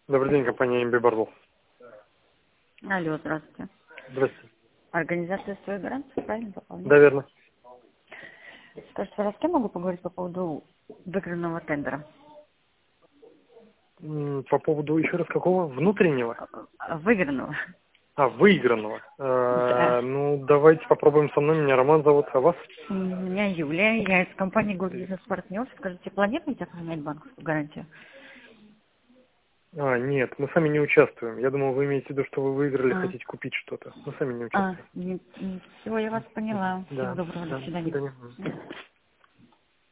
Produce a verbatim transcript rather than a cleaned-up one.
Добрый день, компания эм би Барлов. Алло, здравствуйте. Здравствуйте. Организация своей гарантии, правильно Да, пополняю? верно. Скажите, а с кем могу поговорить по поводу выигранного тендера? М, По поводу еще раз какого? Внутреннего? А, Выигранного. А, выигранного. Да. Э, ну, давайте попробуем со мной. Меня Роман зовут, а вас? Меня Юлия, я из компании Good Business Partners. Скажите, планируете оформлять банковскую гарантию? А, нет, мы сами не участвуем. Я думал, вы имеете в виду, что вы выиграли, А, хотите купить что-то. Мы сами не а участвуем. не- не- все, я вас поняла. Всего Да, доброго, до да, до свидания. свидания.